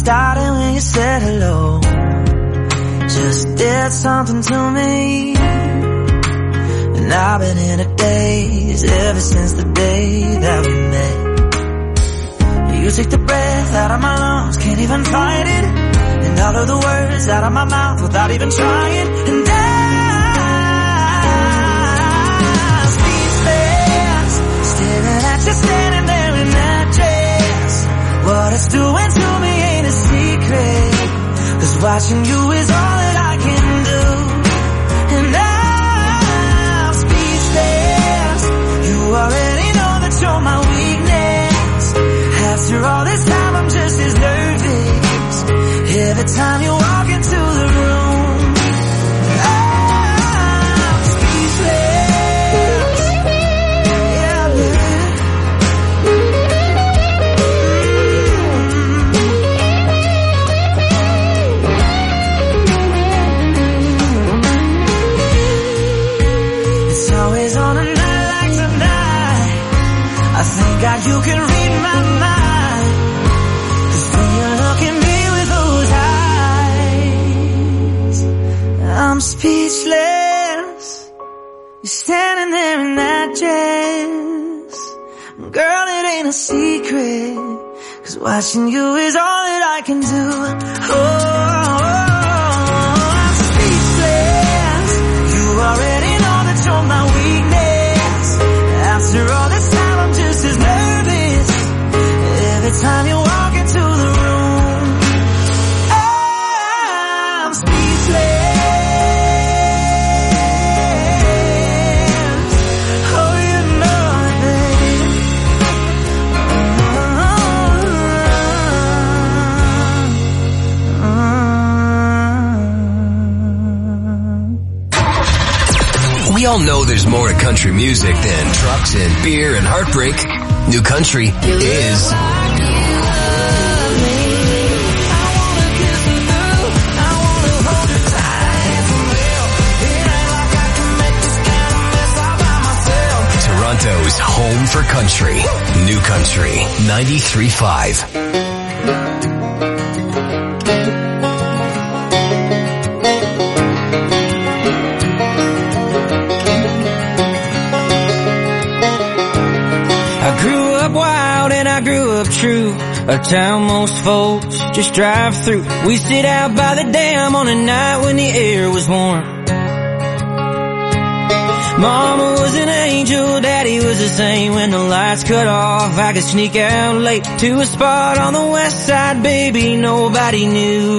started when you said hello. Just did something to me. And I've been in a daze ever since the day that we met. You take the breath out of my lungs, can't even fight it. And all of the words out of my mouth without even trying. And I'm speechless, staring at you standing there in that dress. What it's doing to me ain't a secret, 'cause watching you is all that I can do. And I'm speechless, you already know that you're my weakness. After all this time I'm just as nervous every time you walk into the room. I'm speechless. Yeah, man. It's always on a night like tonight, I thank God you can read my mind. I'm speechless, you're standing there in that dress. Girl, it ain't a secret, 'cause watching you is all that I can do. Oh, I'm speechless, you already know that you're my weakness. After all this time I'm just as nervous every time you walk into the room. I'm speechless. We all know there's more to country music than trucks and beer and heartbreak. New country is Toronto's home for country. New country 93.5. I grew up true, a town most folks just drive through. We sit out by the dam on a night when the air was warm. Mama was an angel, Daddy was the same. When the lights cut off, I could sneak out late to a spot on the west side, baby, nobody knew.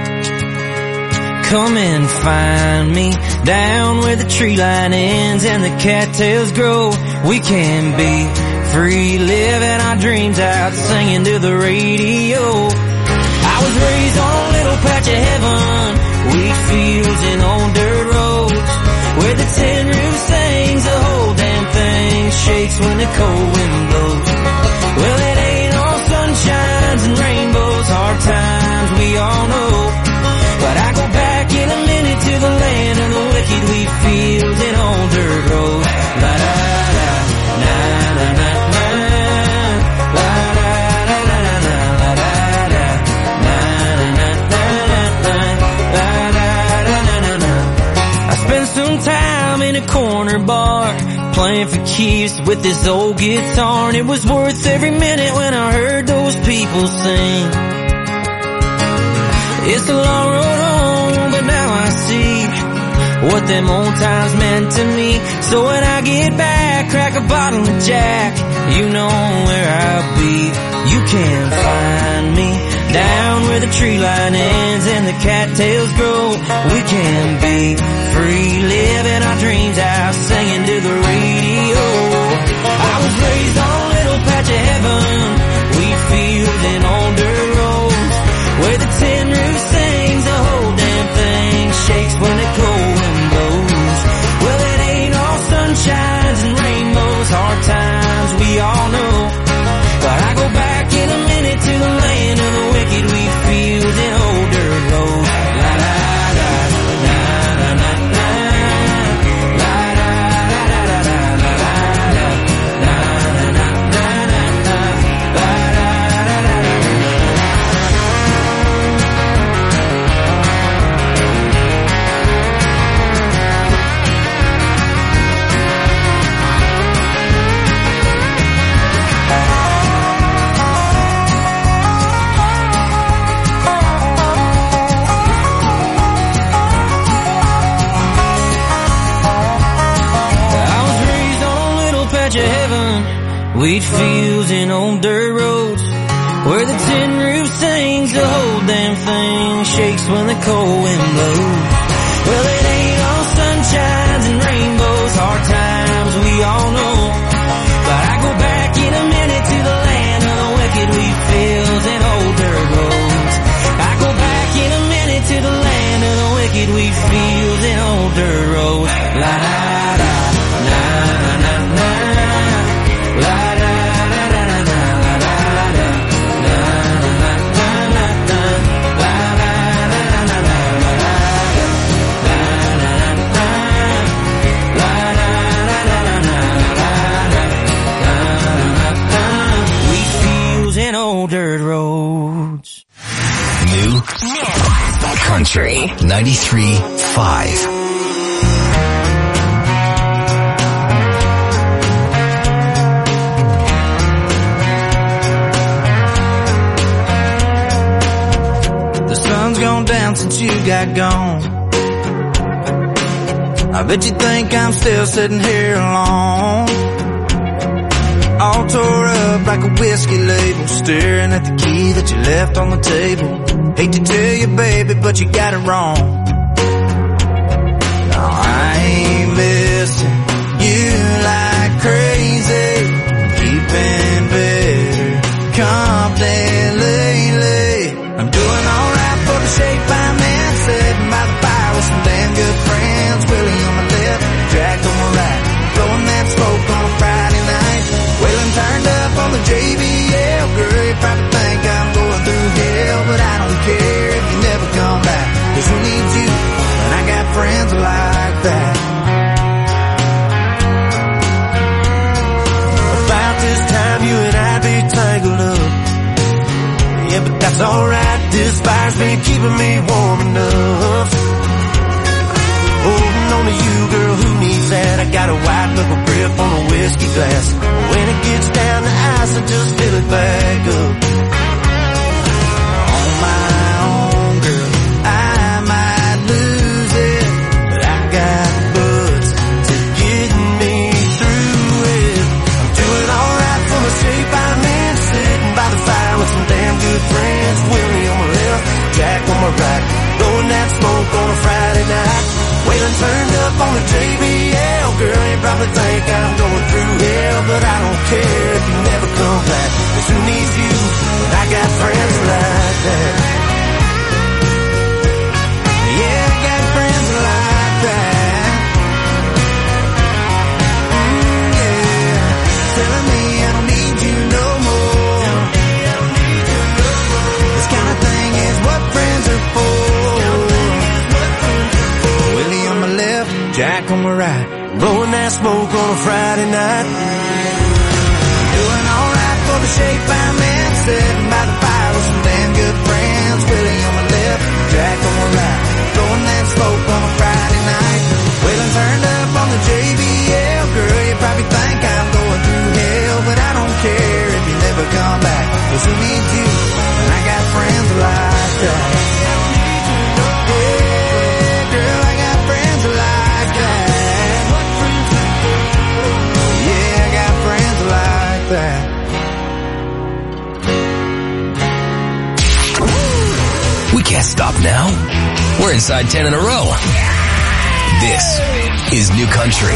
Come and find me down where the tree line ends and the cattails grow. We can be free, living our dreams out, singing to the radio. I was raised on a little patch of heaven, wheat fields and old dirt roads, where the tin roof sings, the whole damn thing shakes when the cold wind blows. Well, it ain't all sunshines and rainbows, hard times we all know, but I go back in a minute to the land of the wicked, wheat fields and old dirt roads. La da da, na na na. In a corner bar, playing for keeps with this old guitar, and it was worth every minute when I heard those people sing. It's a long road home, but now I see what them old times meant to me. So when I get back, crack a bottle of Jack, you know where I'll be. You can find me down where the tree line ends and the cattails grow. We can be free, living our dreams out, singing to the radio. I was raised on a little patch of heaven, wheat fields and old dirt roads, where the tin roof sings, the whole damn thing shakes when the cold wind blows. Well, it ain't all sunshines and rainbows, hard times we all know, but I go back in a minute to the land of the wicked, wheat fields and old dirt roads. La la la, na na na na, la la la la la la la la. Wheat fields and old dirt roads, where the tin roof sings, the whole damn thing shakes when the cold wind blows. Well, it ain't all sunshines and rainbows, hard times we all know. But I go back in a minute to the land of the wicked, wheat fields and old dirt roads. I go back in a minute to the land of the wicked, wheat fields and old dirt roads. La da da, na na na, la da da da da da, la da da, na na na na na, la da da da da da, la da da, wheat fields and old dirt roads. New Country 93.5. The sun's gone down since you got gone. I bet you think I'm still sitting here alone, all tore up like a whiskey label, staring at the key that you left on the table. Hate to tell you, baby, but you got it wrong. No, I ain't missing you like crazy, keeping better company lately. I'm doing alright for the shape I'm in, sitting by the fire with some damn good friends. Willie on my left, Jack on my right, blowing that smoke on a Friday night. Waylon turned up on the JBL, girl, you probably think I'm going through hell, but I don't care if you never come back, 'cause who needs you when I got friends like that? About this time you and I'd be tangled up, yeah, but that's alright, this fire's been keeping me warm enough. Holding on to you, girl, who needs that? I got a white knuckle grip on a whiskey glass. When it gets down to ice, I just fill it back up. On my own, girl, I might lose it, but I got buds to get me through it. I'm doing alright for the shape I'm in, sitting by the fire with some damn good friends. Willie on my left, Jack on my right, blowing that smoke on a Friday night. Waylon turned up on the JBL, girl, you probably think I'm going through hell, but I don't care if you never come back, 'cause who needs you when I got friends like that? Yeah, I got friends like that. Yeah, telling me I don't need you no more. This kind of thing is what friends are for. Willie on my left, Jack on my right, blowing that smoke on a Friday night. Doing alright for the shape I'm in, sitting by the fire with some damn good friends. Willie on my left, Jack on my right, blowing that smoke on a Friday night. Waylon turned up on the JBL, girl, you probably think I'm going through hell, but I don't care if you never come back, 'cause who needs you when I got friends like that? We can't stop now. We're inside 10 in a row. This is New Country.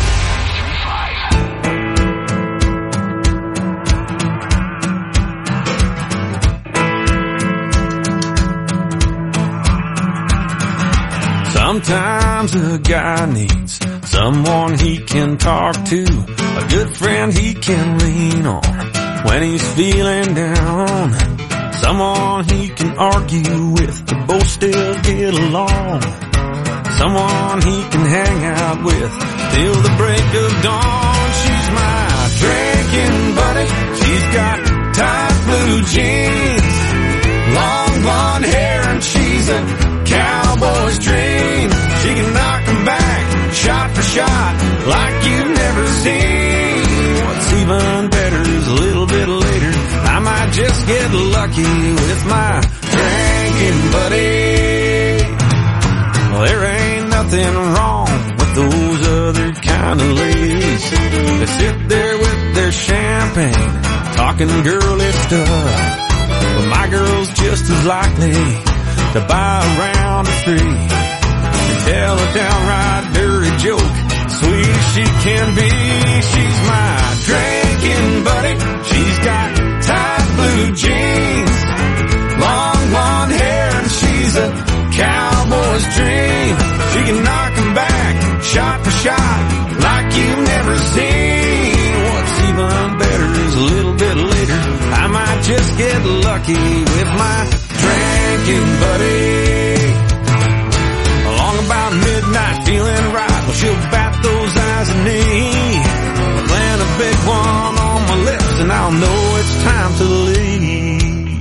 Sometimes a guy needs someone he can talk to, a good friend he can lean on when he's feeling down, someone he can argue with to both still get along, someone he can hang out with till the break of dawn. She's my drinking buddy, she's got tight blue jeans, long blonde hair, and she's a cowboy's dream. She can knock 'em back, shot for shot, like you've never seen. What's even better is a little bit later, I might just get lucky with my drinking buddy. Well, there ain't nothing wrong with those other kind of ladies. They sit there with their champagne champagne, talking girly stuff. But my girl's just as likely to buy a round of three and tell a downright dirty joke, sweet as she can be. She's my drinking buddy. She's got tight blue jeans, long blonde hair, and she's a cowboy's dream. She can knock 'em back, shot for shot, like you've never seen. What's even better is a little bit later, I might just get lucky with my drinking buddy. Along about midnight, feeling right, well, she'll bat those eyes at me. Plant a big one on my lips, and I'll know it's time to leave.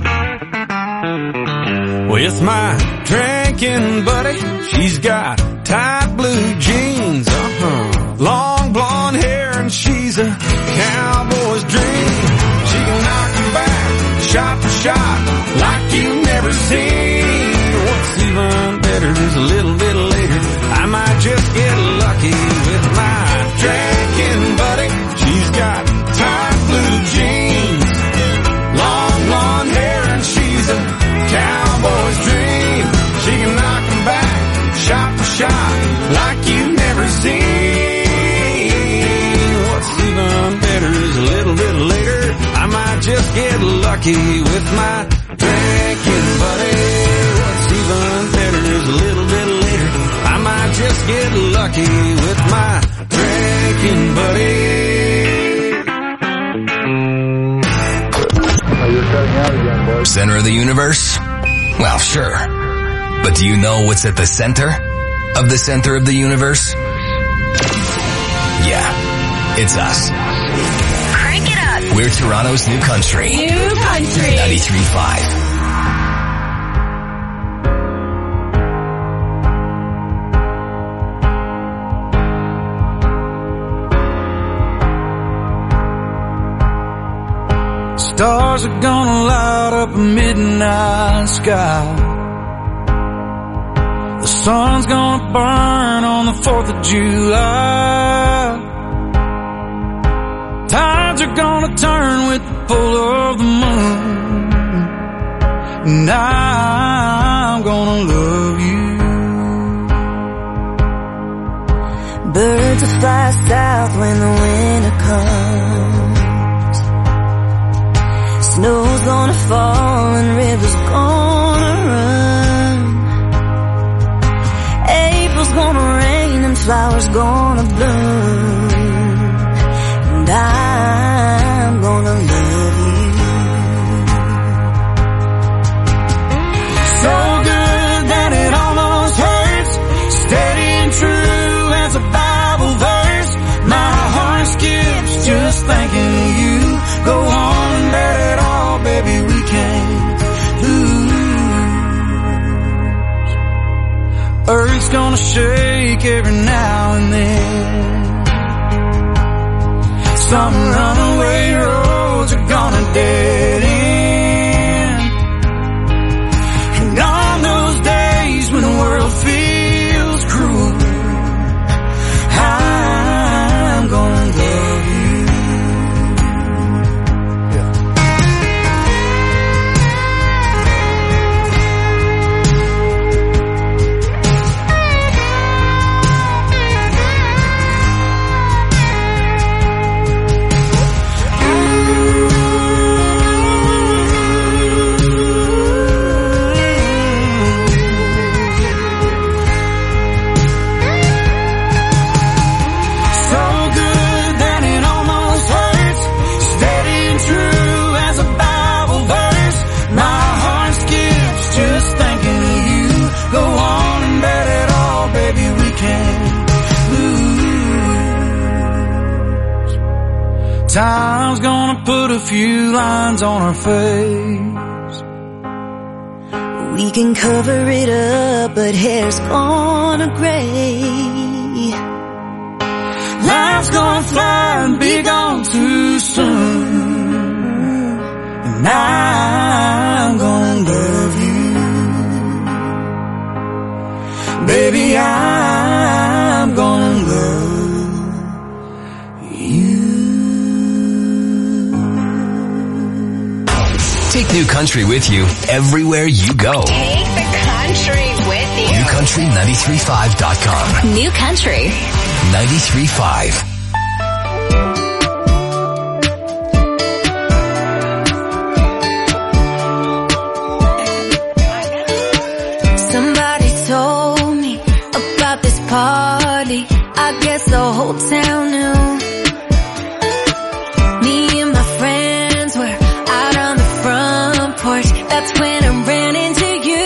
With my drinking buddy, she's got tight blue jeans, long blonde hair, and she's a cowboy's dream. She can knock 'em back, shot for shot, like you've never seen. What's even better is a little bit later, I might just get lucky with my drinking buddy. She's got tight blue jeans, long blonde hair, and she's a cowboy's dream. She can knock 'em back, shot for shot, like you've never seen. What's even better is a little bit later, I might just get lucky with my drinking buddy. What's even better is a little bit later, I might just get lucky with my drinking buddy. You're cutting out again, boy. Center of the universe? Well, sure. But do you know what's at the center of the center of the universe? Yeah, it's us. Crank it up. We're Toronto's new country. New country. 93.5. Stars are gonna light up a midnight sky. The sun's gonna burn on the 4th of July. Tides are gonna turn with the pull of the moon. And I'm gonna love you. Birds will fly south when the winter comes. Snow's gonna fall and rivers gonna run. April's gonna rain and flowers gonna bloom. And I'm gonna love you. So good that it almost hurts. Steady and true as a Bible verse. My heart skips just thinking of you. Go on and bet it all, baby, we can't lose. Earth's gonna shake every now and then. Some runaway roads are gonna dead end. And on those days when the world feels cruel, I'm gonna love you. Time's gonna put a few lines on our face. We can cover it up, but hair's gonna gray. Life's gonna fly and be gone too soon. And I'm gonna love you. Baby, I'm gonna love you. Take New Country with you everywhere you go. Take the country with you. NewCountry935.com. New Country 93.5. Somebody told me about this party. I guess the whole town knew. Me and my friends were out on the front porch. That's when I ran into you.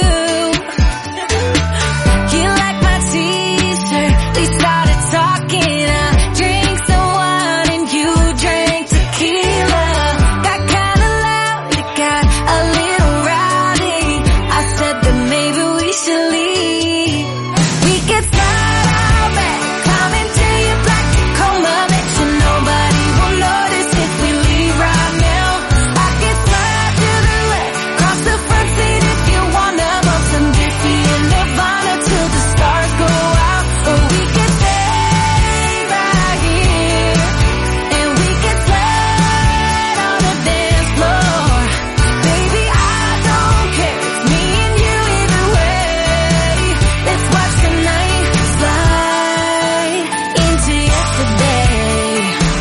You liked my t-shirt. We started talking. I drank some wine and you drank tequila. Got kinda loud, it got a little rowdy. I said that maybe we should leave. We could start out back, climb into your black Tacoma. Bet you nobody will notice if we leave right now. I could slide to the left, cross the front seat if you wanna. Bump some Diffie and Nirvana till the stars go out. Or we could stay right here, and we could slide on the dance floor. Baby, I don't care, it's me and you either way. Let's watch the night slide into yesterday.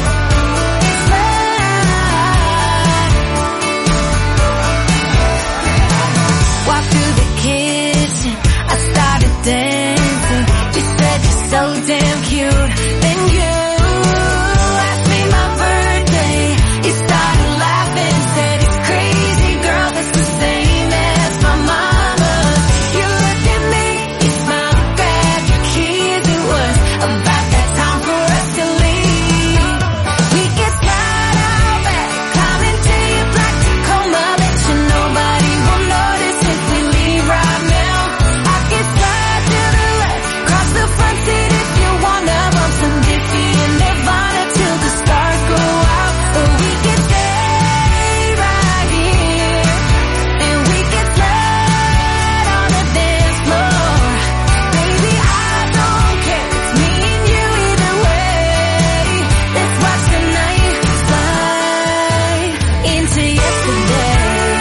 Walk through the kitchen, I started dancing. You said you're so damn cute. Then you asked me my birthday. You started laughing, said it's crazy, girl, that's the same as my mama's. You looked at me, you smiled, grabbed your keys. It was about that time for us to leave. We could slide out back, climb into your black Tacoma. Bet you nobody will notice if we leave right now. I could slide to the left, cross the front seat if you wanna. Bump some Diffie and Nirvana till the stars go out. Or we could stay right here, and we could slide on the dance floor. Baby, I don't care, it's me and you either way. Let's watch the night slide into yesterday.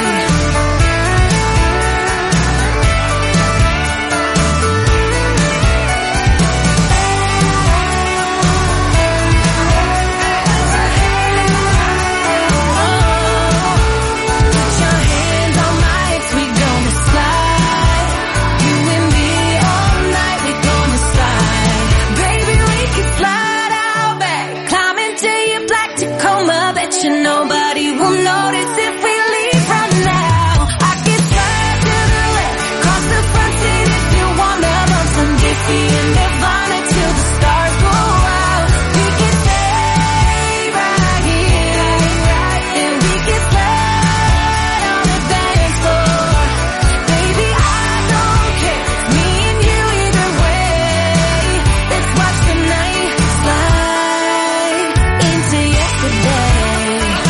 Put your hands on my hips, we gonna slide. You and me all night, we gonna slide. Baby, we can slide out back, climb into your black Tacoma. Bet you nobody will notice if we leave right now. I can slide to the left, cross the front seat if you wanna. Bump some Diffie and Nirvana till the stars go out. We can stay right here, and we can slide on the dance floor. Baby, I don't care, it's me and you either way. Let's watch the night slide into yesterday.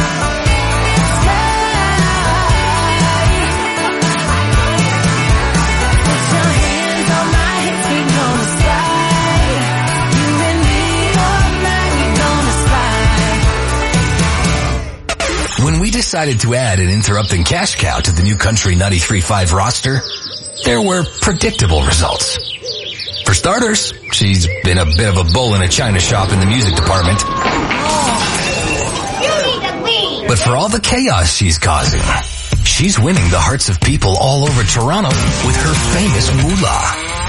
Slide. Put your hands on my hips, we gonna slide. You and me all night, we gonna slide. When we decided to add an interrupting cash cow to the New Country 93.5 roster, there were predictable results. For starters, she's been a bit of a bull in a china shop in the music department. You need to leave. But for all the chaos she's causing, she's winning the hearts of people all over Toronto with her famous moolah.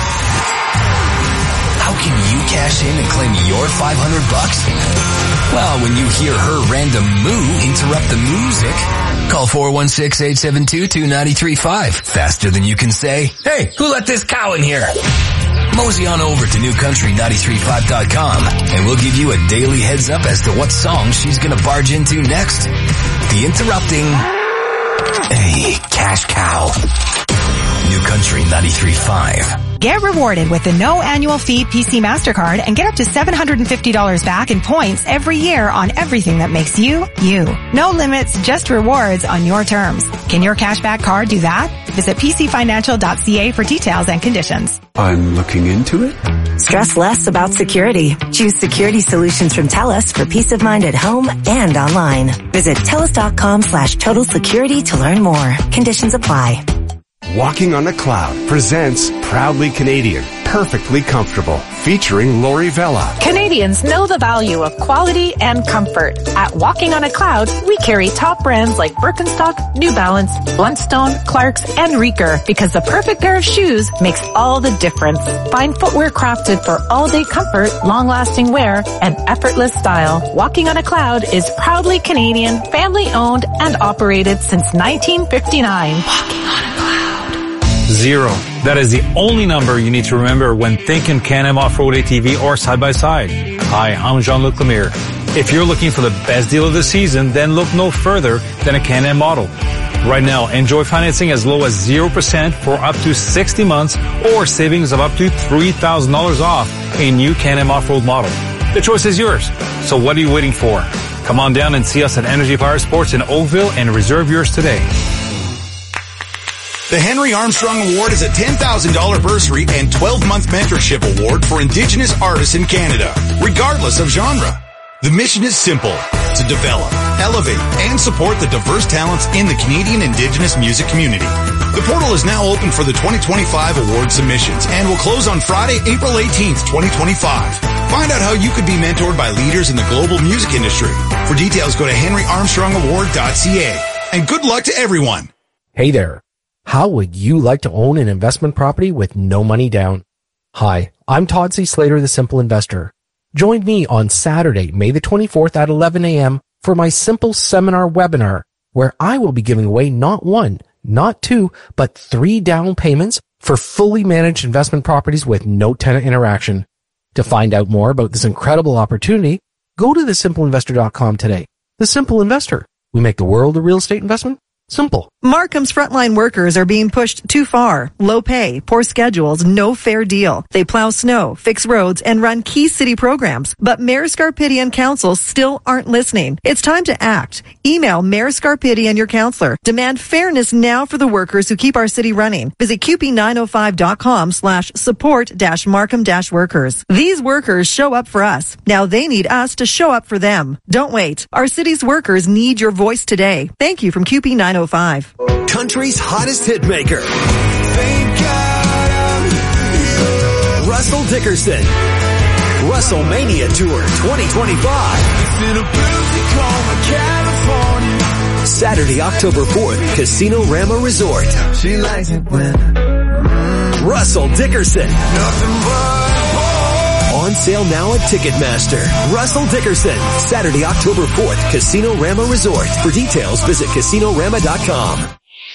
How can you cash in and claim your $500? Well, when you hear her random moo interrupt the music, call 416-872-2935. Faster than you can say, "Hey, who let this cow in here?" Mosey on over to NewCountry935.com and we'll give you a daily heads up as to what song she's gonna barge into next. The interrupting cash cow. New Country 93.5. Get rewarded with the no annual fee PC MasterCard and get up to $750 back in points every year on everything that makes you, you. No limits, just rewards on your terms. Can your cashback card do that? Visit pcfinancial.ca for details and conditions. I'm looking into it. Stress less about security. Choose security solutions from TELUS for peace of mind at home and online. Visit TELUS.com/total security to learn more. Conditions apply. Walking on a Cloud presents Proudly Canadian, Perfectly Comfortable, featuring Lori Vella. Canadians know the value of quality and comfort. At Walking on a Cloud, we carry top brands like Birkenstock, New Balance, Bluntstone, Clarks, and Reeker because the perfect pair of shoes makes all the difference. Find footwear crafted for all-day comfort, long-lasting wear, and effortless style. Walking on a Cloud is proudly Canadian, family-owned, and operated since 1959. Walking on a Cloud. 0. That is the only number you need to remember when thinking Can-Am Off-Road ATV or side-by-side. Hi, I'm Jean-Luc Lemire. If you're looking for the best deal of the season, then look no further than a Can-Am model. Right now, enjoy financing as low as 0% for up to 60 months or savings of up to $3,000 off a new Can-Am Off-Road model. The choice is yours. So what are you waiting for? Come on down and see us at Energy Fire Sports in Oakville and reserve yours today. The Henry Armstrong Award is a $10,000 bursary and 12-month mentorship award for Indigenous artists in Canada, regardless of genre. The mission is simple, to develop, elevate, and support the diverse talents in the Canadian Indigenous music community. The portal is now open for the 2025 award submissions and will close on Friday, April 18th, 2025. Find out how you could be mentored by leaders in the global music industry. For details, go to henryarmstrongaward.ca. And good luck to everyone. Hey there. How would you like to own an investment property with no money down? Hi, I'm Todd C. Slater, the Simple Investor. Join me on Saturday, May the 24th at 11 a.m. for my Simple Seminar webinar, where I will be giving away not 1, not 2, but 3 down payments for fully managed investment properties with no tenant interaction. To find out more about this incredible opportunity, go to thesimpleinvestor.com today. The Simple Investor. We make the world of real estate investment simple. Markham's frontline workers are being pushed too far. Low pay, poor schedules, no fair deal. They plow snow, fix roads, and run key city programs. But Mayor Scarpitti Council still aren't listening. It's time to act. Email Mayor Scarpitti and your councillor. Demand fairness now for the workers who keep our city running. Visit QP905.com/support-Markham-workers. These workers show up for us. Now they need us to show up for them. Don't wait. Our city's workers need your voice today. Thank you from QP905. Country's hottest hitmaker, Russell Dickerson. WrestleMania Tour 2025. Saturday, October 4th, Casino Rama Resort. She likes it when Russell Dickerson. On sale now at Ticketmaster. Russell Dickerson. Saturday, October 4th, Casino Rama Resort. For details, visit casinorama.com.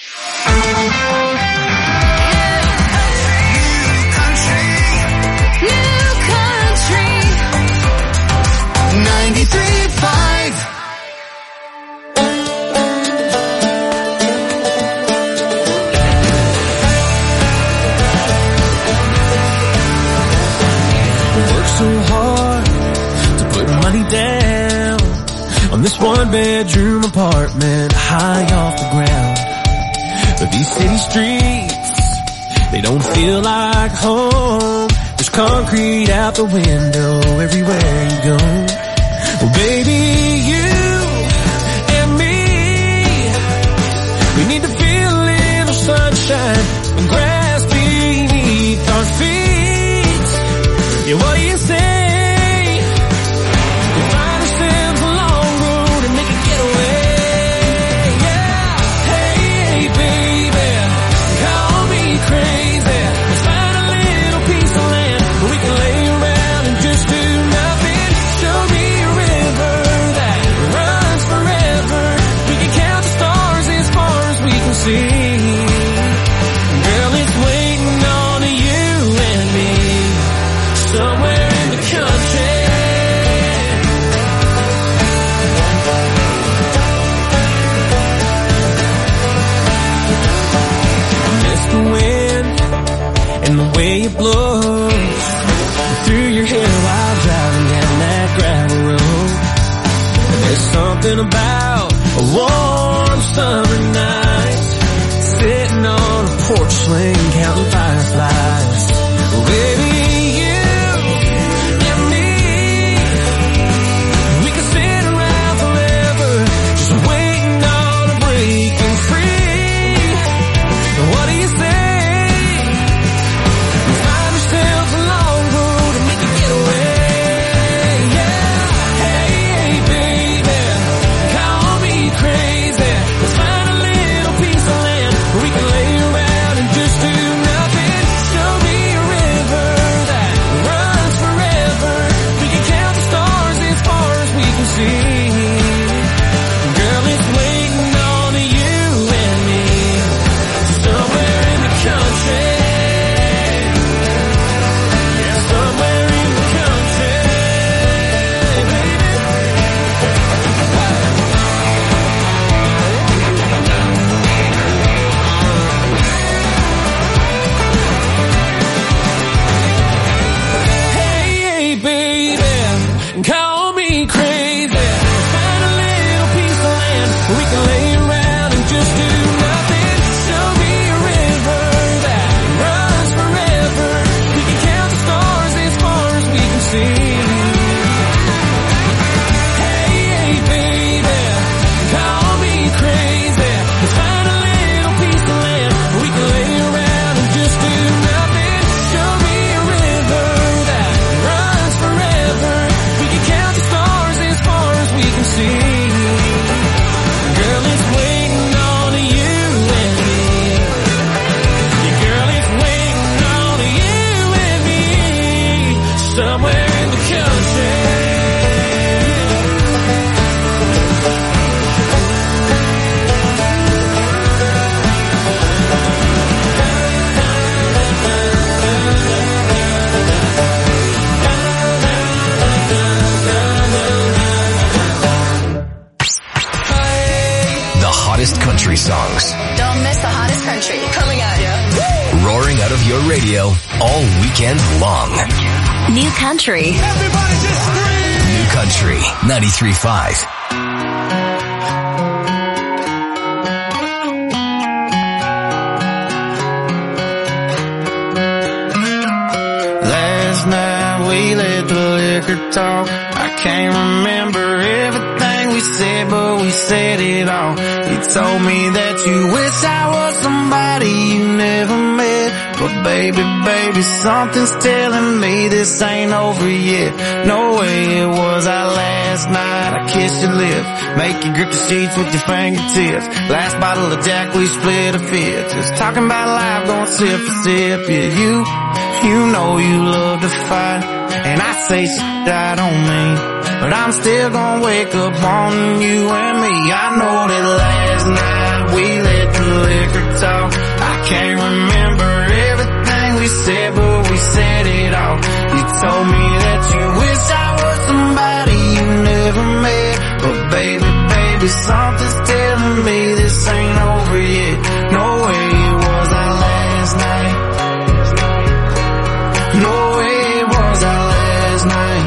On this one-bedroom apartment high off the ground. But these city streets, they don't feel like home. There's concrete out the window everywhere you go. Well, baby, you and me, we need to feel a little sunshine and grass beneath our feet. Yeah, what do you say? Way it blows through your hair while driving down that gravel road. And there's something about a warm summer night, sitting on a porch swing counting fireflies. Well, baby, you country songs. Don't miss the hottest country coming at you. Roaring out of your radio all weekend long. New country. Everybody just scream! New Country 93.5. Last night we let the liquor talk. I can't remember everything we said, but we said it all. You told me that you wish I was somebody you never met. But baby, something's telling me this ain't over yet. No way it was our last night. I kissed your lips, make you grip the sheets with your fingertips. Last bottle of Jack, we split a fifth. Just talking about life, going sip for sip. Yeah, you know you love to fight, and I say shit I don't mean, but I'm still gonna wake up on you and me. I know that last night we let the liquor talk. I can't remember everything we said, but we said it all. You told me that you wish I was somebody you never met. But baby, something's telling me this ain't over yet. No way it was our last night. No way it was our last night.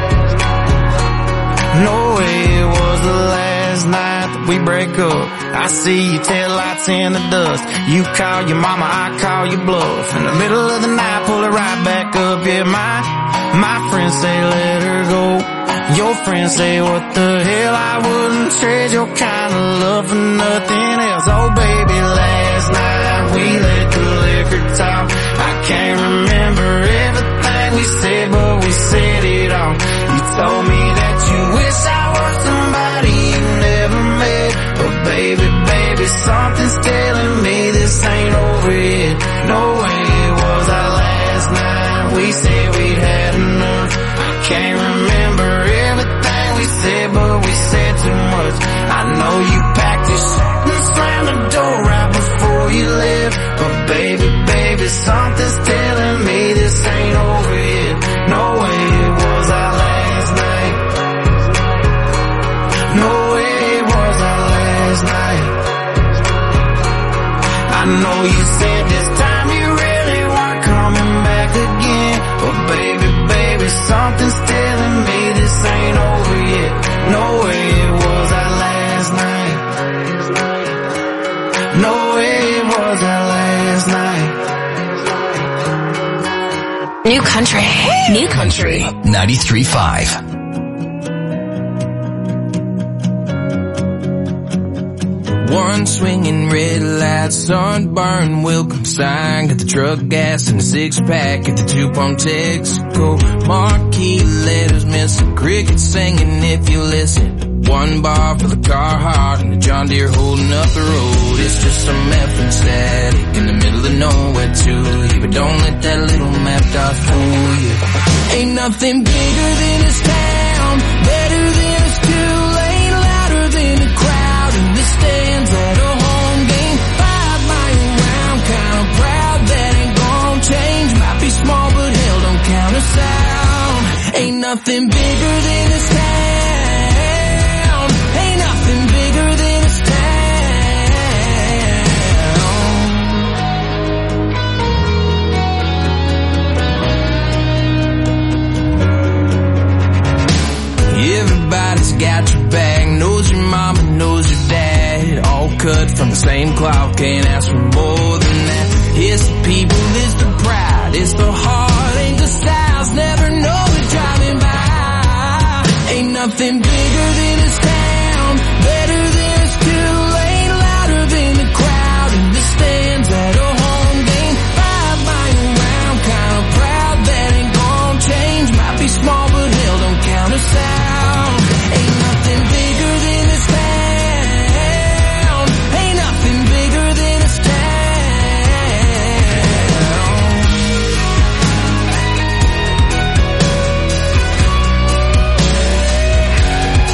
No way it was the last night that we break up. I see your taillights in the dust. You call your mama, I call your bluff. In the middle of the night, pull it right back up. Yeah, my friends say let her go. Your friends say what the hell, I wouldn't trade your kind of love for nothing else. Oh baby, last night we let the liquor talk. I can't remember everything we said, but we said it all. You told me that you wish I was somebody you never met. But baby, something's telling me this ain't over yet. No way it was our last night. We said we'd had enough. I can't remember everything we said, but we said too much. I know you packed your shit and slammed the door right before you left. But baby, something's telling me this ain't over yet. No way it was our last night. No way it was our last night. I know you said this time you really weren't coming back again. But baby, something's telling me this ain't over yet. No way it was our last night. No way it was our last night. New country. New country. 93.5. One swinging red light, sunburn, welcome sign. Got the truck gas and the 6-pack at the 2-pump Texaco. Marquee letters, missing crickets singing if you listen. One bar for the Carhartt and the John Deere holding up the road. It's just some effing static in the middle of nowhere to you. But don't let that little map dot fool you. Ain't nothing bigger than this town, better than this Kool-Aid, louder than the crowd in the stands at a home game. 5 mile round, kinda proud that ain't gon' change. Might be small but hell don't count us out. Ain't nothing bigger than this town. Ain't nothing bigger than this Everybody's got your back, knows your mama, knows your dad. All cut from the same cloth, can't ask for more than that. It's the people, it's the pride, it's the heart, ain't the styles, never know it driving by. Ain't nothing bigger than this town, better than this Kool-Aid, louder than the crowd in the stands at a home game. 5 mile round, kinda proud that ain't gon' change. Might be small but hell don't count us out. Ain't nothing bigger than this town. Ain't nothing bigger than this town.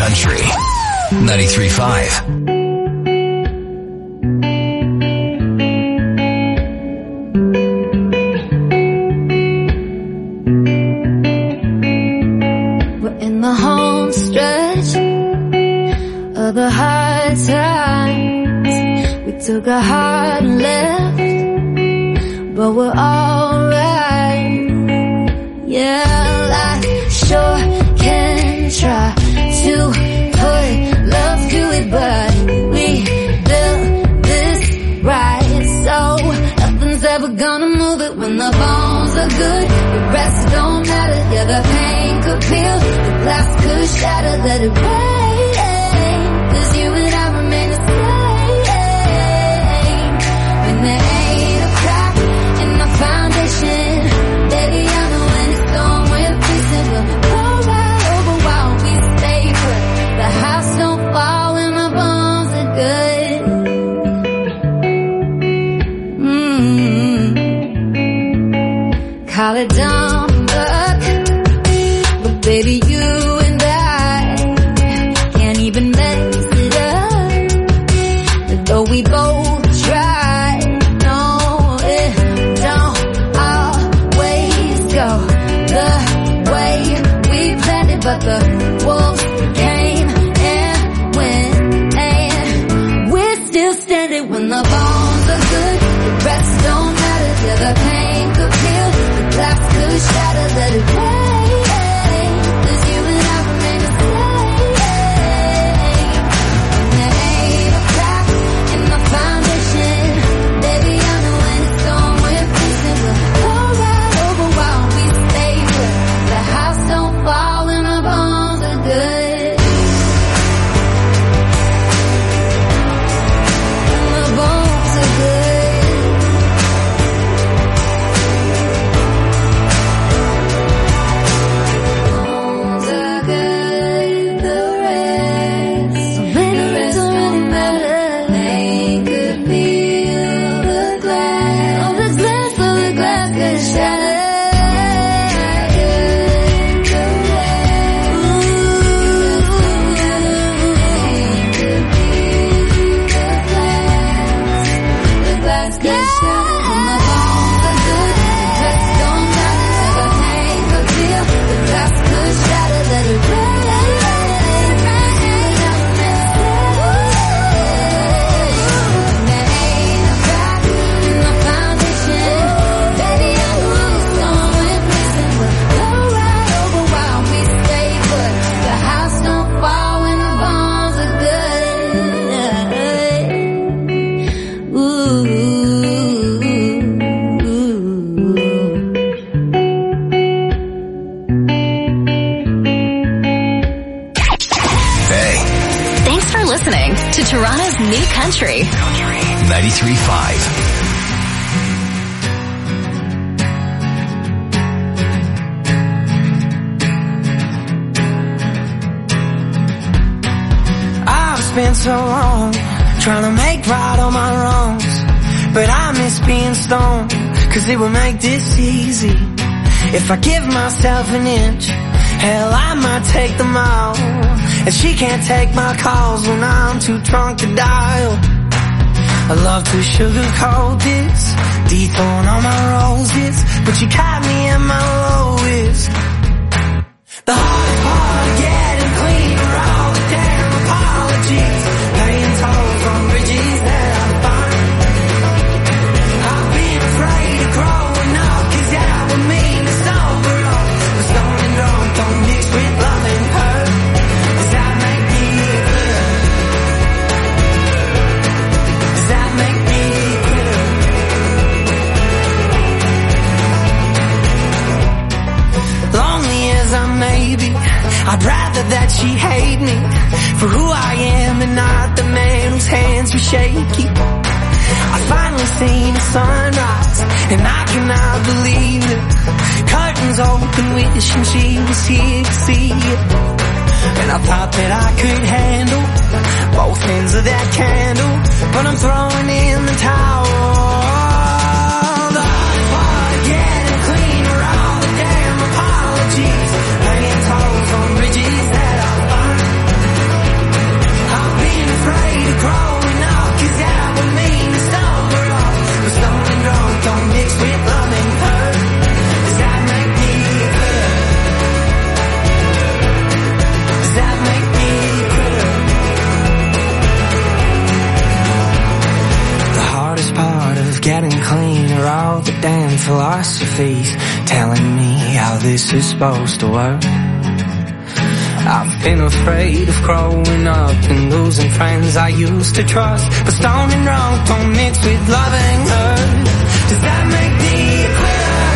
Country 93.5. The hard times, we took a hard left, but we're alright. Yeah, life sure can try to put love to it, but we built this right, so nothing's ever gonna move it. When the bones are good, the rest don't matter. Yeah, the pain could peel, the glass could shatter, let it rain. Call it dumb luck, but baby you and I can't even mess it up, though we both try. No, it don't always go the way we planned it, but the wolves came and went, and we're still standing. When the bones are good, the rest don't matter. Yeah, the pain could peel, glass could shatter, let it rain. 'Cause you and I remain the same. There ain't a crack in the foundation, baby. I know when it's gone, we're facing. We'll go right over while we stay put. The house don't fall and our bones are good. And the bones are good. To Toronto's New Country 93.5. I've spent so long trying to make right all my wrongs, but I miss being stoned, 'cause it will make this easy. If I give myself an inch, hell, I might take them all. And she can't take my calls when I'm too drunk to dial. I love to sugarcoat this, dethorn all my roses, but you caught me at my lowest. The hardest part of getting clean are all the damn apologies, paying tolls on bridges that I find. I've been afraid of growing up, 'cause that would mean to sober up. But stoned and drunk don't mix with love and hurt. Does that make me good? Does that make me good? Lonely as I may be, I'd rather that she hate me for who I am and not the man whose hands were shaky. I finally seen the sunrise and I cannot believe it. Curtains open, wishing she was here to see it. And I thought that I could handle both ends of that candle, but I'm throwing in the towel. The hardest part of getting clean are all the damn apologies, paying tolls on bridges that I find. getting cleaner, all the damn philosophies telling me how this is supposed to work. I've been afraid of growing up and losing friends I used to trust, but stone and rock don't mix with loving hurt. Does that make me a quitter?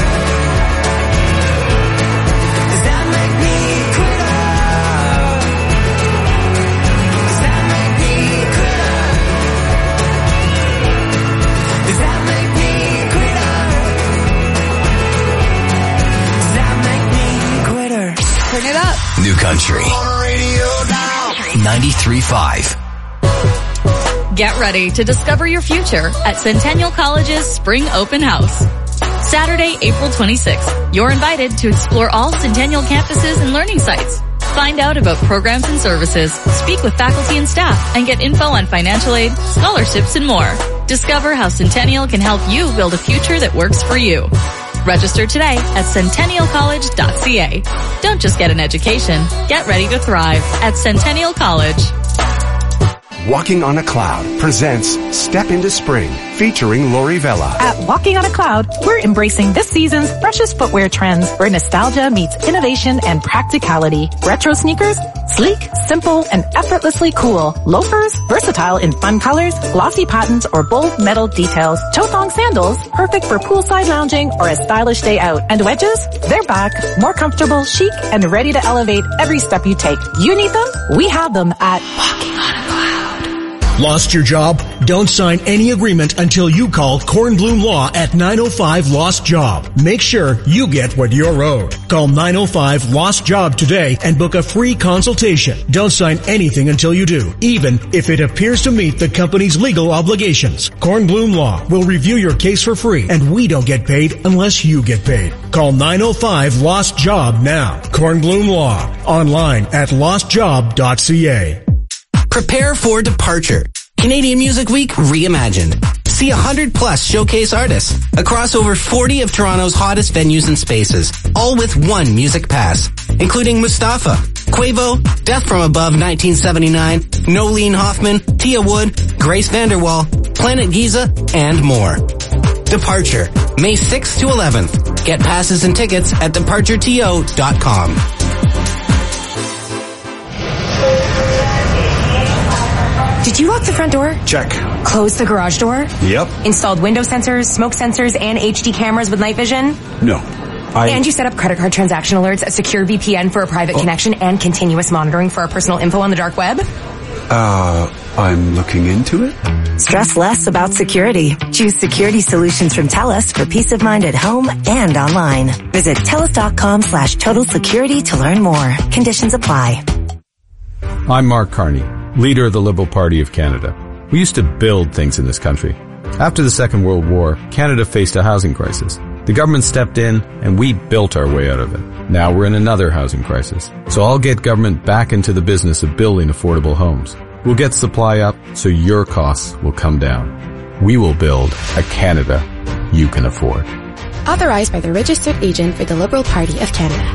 Does that make me a quitter? Does that make me a quitter? Does that make me a quitter? Does that make me a quitter? Turn it up. New Country 93.5. Get ready to discover your future at Centennial College's Spring Open House. Saturday, April 26th. You're invited to explore all Centennial campuses and learning sites. Find out about programs and services, speak with faculty and staff, and get info on financial aid, scholarships, and more. Discover how Centennial can help you build a future that works for you. Register today at centennialcollege.ca. Don't just get an education, get ready to thrive at Centennial College. Walking on a Cloud presents Step into Spring, featuring Lori Vella. At Walking on a Cloud, we're embracing this season's freshest footwear trends where nostalgia meets innovation and practicality. Retro sneakers, sleek, simple, and effortlessly cool. Loafers, versatile in fun colors, glossy patterns, or bold metal details. Toe-thong sandals, perfect for poolside lounging or a stylish day out. And wedges, they're back, more comfortable, chic, and ready to elevate every step you take. You need them? We have them at Walking on a Cloud. Lost your job? Don't sign any agreement until you call Kornblum Law at 905 Lost Job. Make sure you get what you're owed. Call 905 Lost Job today and book a free consultation. Don't sign anything until you do, even if it appears to meet the company's legal obligations. Kornblum Law will review your case for free, and we don't get paid unless you get paid. Call 905 Lost Job now. Kornblum Law. Online at lostjob.ca. Prepare for departure. Canadian Music Week reimagined. See 100 plus showcase artists across over 40 of Toronto's hottest venues and spaces, all with one music pass, including Mustafa, Quavo, Death from Above 1979, Nolene Hoffman, Tia Wood, Grace Vanderwall, Planet Giza, and more. Departure, May 6th to 11th. Get passes and tickets at departureto.com. Did you lock the front door? Check. Close the garage door? Yep. Installed window sensors, smoke sensors, and HD cameras with night vision? No. And you set up credit card transaction alerts, a secure VPN for a private connection, and continuous monitoring for our personal info on the dark web? I'm looking into it. Stress less about security. Choose security solutions from TELUS for peace of mind at home and online. Visit TELUS.com/total security to learn more. Conditions apply. I'm Mark Carney, leader of the Liberal Party of Canada. We used to build things in this country. After the Second World War, Canada faced a housing crisis. The government stepped in and we built our way out of it. Now we're in another housing crisis. So I'll get government back into the business of building affordable homes. We'll get supply up so your costs will come down. We will build a Canada you can afford. Authorized by the registered agent for the Liberal Party of Canada.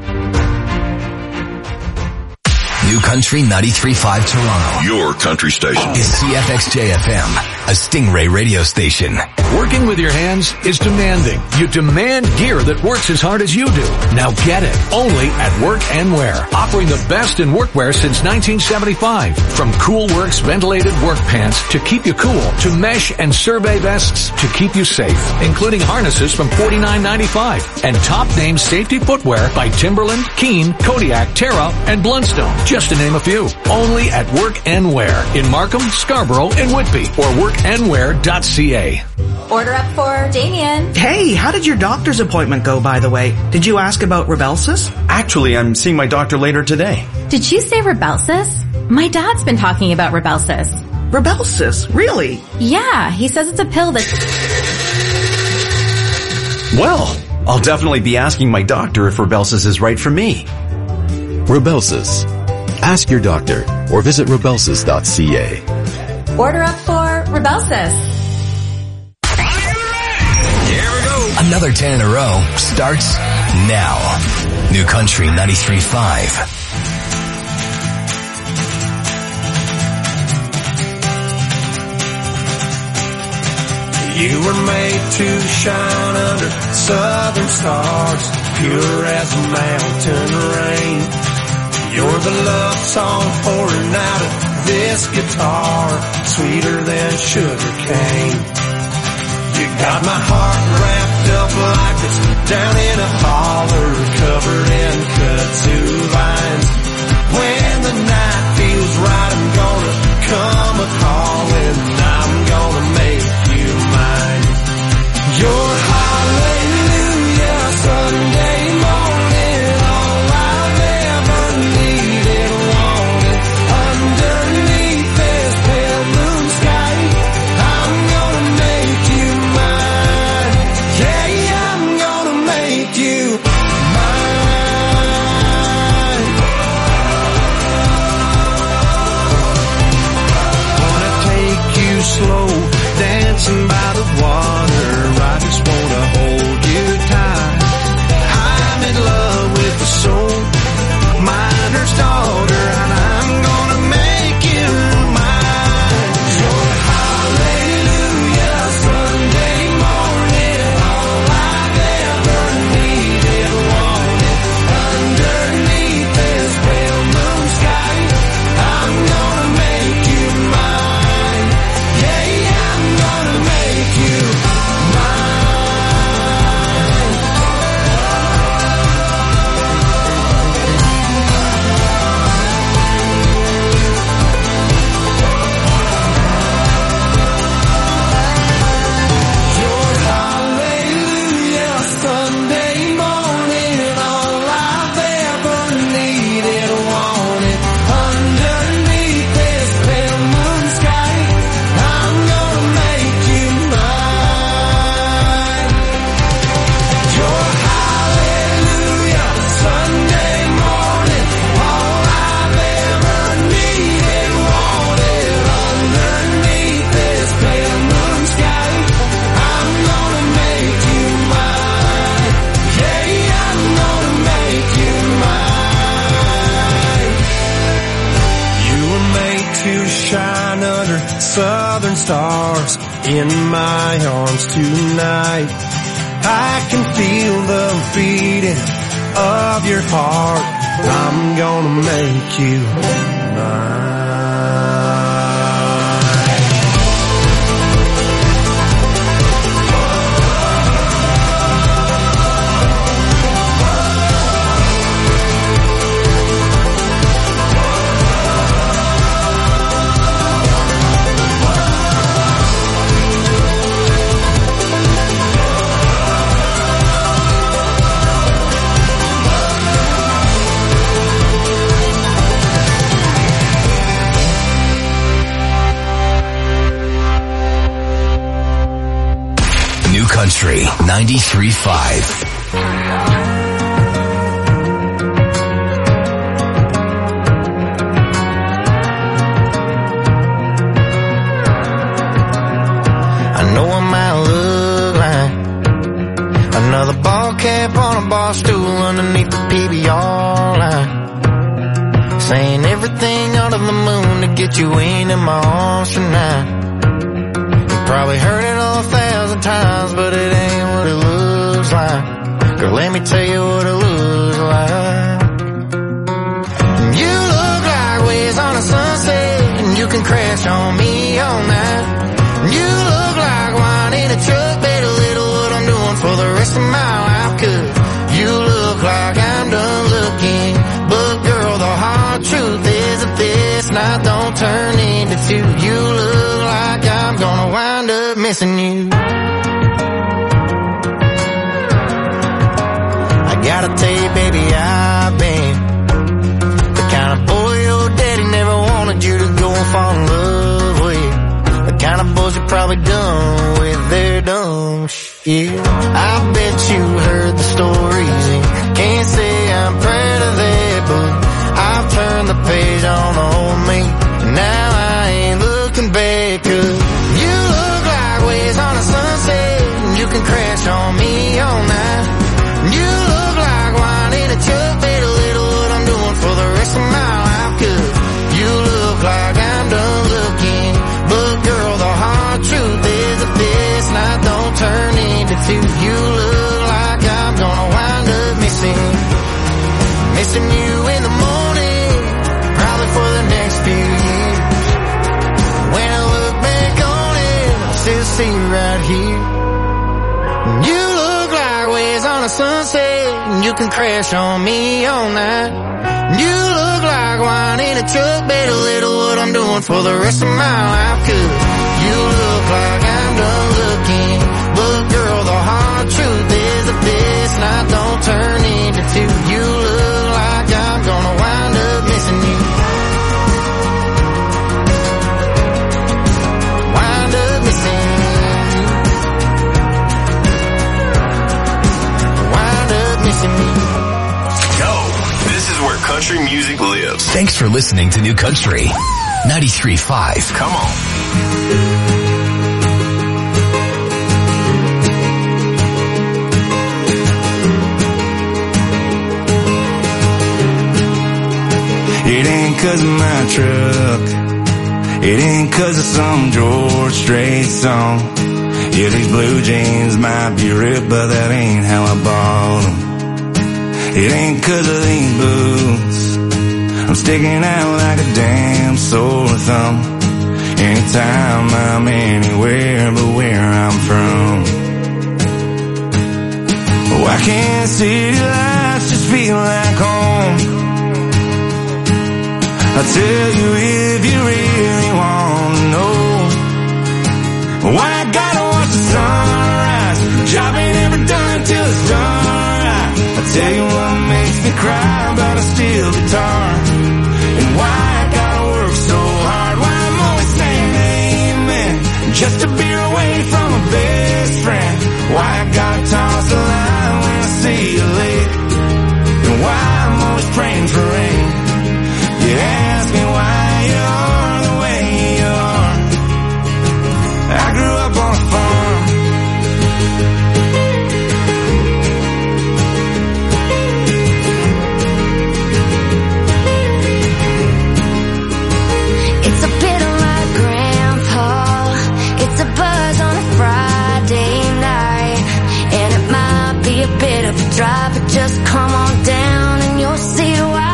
New Country 93.5 Toronto. Your country station. Is CFXJ-FM, a Stingray radio station. Working with your hands is demanding. You demand gear that works as hard as you do. Now get it. Only at Work and Wear. Offering the best in workwear since 1975. From Coolworks ventilated work pants to keep you cool, to mesh and survey vests to keep you safe, including harnesses from $49.95. And top name safety footwear by Timberland, Keen, Kodiak, Terra, and Blundstone. Just to name a few. Only at Work and Wear in Markham, Scarborough, and Whitby, or workandwear.ca. Order up for Damien. Hey, how did your doctor's appointment go, by the way? Did you ask about Rybelsus? Actually, I'm seeing my doctor later today. Did you say Rybelsus? My dad's been talking about Rybelsus. Rybelsus? Really? Yeah, he says it's a pill that... Well, I'll definitely be asking my doctor if Rybelsus is right for me. Rybelsus. Ask your doctor or visit rybelsus.ca. Order up for Rybelsus. Here we go. Another 10 in a row starts now. New Country 93.5. You were made to shine under southern stars, pure as a mountain rain. You're the love song pouring out of this guitar, sweeter than sugar cane. You got my heart wrapped up like it's down in a holler, covered in kudzu vines. When the night feels right, I'm gonna come a-calling, I'm gonna make you mine. Your hallelujah Sunday morning, all I've ever needed, wanted, underneath this pale moon sky, I'm gonna make you mine. Yeah, I'm gonna make you mine. Wanna take you slow, dancing by the water, I just wanna hold you tight. I'm in love with the soul, miner's daughter, and I'm gonna make you mine. Your hallelujah Sunday morning, all I've ever needed, wanted, underneath this pale moon sky, I'm gonna make you mine. Yeah, I'm gonna make you hallelujah Sunday morning, all I've ever needed, wanted, underneath this pale moon sky, I'm gonna make you mine. Your hallelujah Sunday morning, all I've ever needed, wanted, underneath this pale moon sky, I'm gonna make you mine. Yeah, I'm gonna make you mine. You were made to shine under southern stars in my arms tonight. I can feel the beating of your heart, I'm gonna make you mine. New Country 93.5. I know I might look like another ball cap on a bar stool underneath the PBR line, saying everything under the moon to get you into my arms tonight. You probably heard it 1,000 times, but it ain't what it looks like. Girl, let me tell you what it looks like. You look like waves on a sunset, and you can crash on me all night. You look like wine in a truck, better little what I'm doing for the rest of my life. 'Cause you look like I'm done looking, but girl, the hard truth is if this night don't turn into two, you look like I'm gonna wind up missing you. I gotta tell you, baby, I've been the kind of boy your daddy never wanted you to go and fall in love with. The kind of boys you're probably done with their dumb shit. I bet you heard the stories and can't say I'm proud of that, but I've turned the page on the old me, and now I ain't looking back. 'Cause you look like waves on a sunset, and you can crash on me all night. You look like wine in a truck, better little what I'm doing for the rest of my life. 'Cause you look like I'm done looking, but girl, the hard truth is that this night see right here. You look like waves on a sunset, and you can crash on me all night. You look like wine in a truck, bet a little what I'm doing for the rest of my life. 'Cause you look like I'm done looking, but girl, the hard truth is that this night don't turn into two. You look like I'm gonna wind up missing you. Wind up missing you. Wind up missing me. Go! This is where country music lives. Thanks for listening to New Country 93.5. Come on. It ain't 'cause of my truck. It ain't 'cause of some George Strait song. Yeah, these blue jeans might be ripped, but that ain't how I bought them. It ain't 'cause of these boots. I'm sticking out like a damn sore thumb. Anytime I'm anywhere but where I'm from. Why can't city lights just feel like home? I'll tell you if you really want to know. Why I gotta watch the sunrise? Job ain't ever done till it's done right. I'll tell you what makes me cry about a steel guitar. And why I gotta work so hard. Why I'm always saying amen just to be away from a best friend. Why I gotta toss the line when I see you late. And why I'm always praying for rain. You ask me why you are the way you are. I grew up on a farm. It's a bit of my grandpa. It's a buzz on a Friday night. And it might be a bit of a drive, but just come on down and you'll see why.